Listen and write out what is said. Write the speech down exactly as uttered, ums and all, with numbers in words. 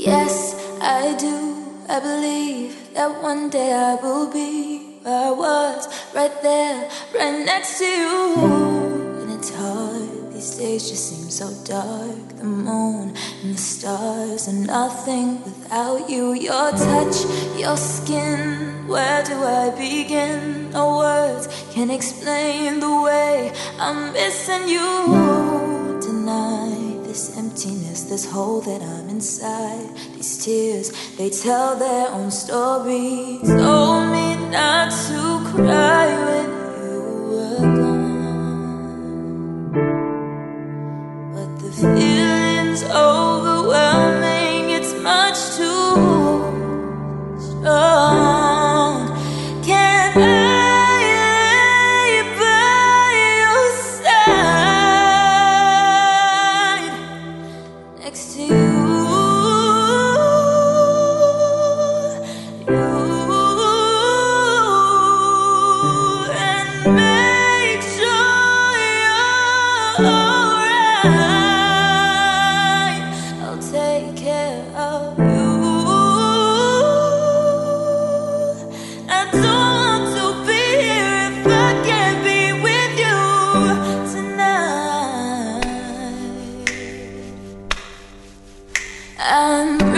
Yes, I do. I believe that one day I will be where I was, right there, right next to you. And it's hard, these days just seem so dark. The moon and the stars are nothing without you. Your touch, your skin, where do I begin? No words can explain the way I'm missing you tonight. This emptiness, this hole that I'm inside. These tears, they tell their own stories. Told me not to cry when you were gone, but the feeling's overwhelming. It's much too strong. Can I lay by your side next to you? Make sure you're alright. I'll take care of you. I don't want to be here if I can't be with you tonight. I'm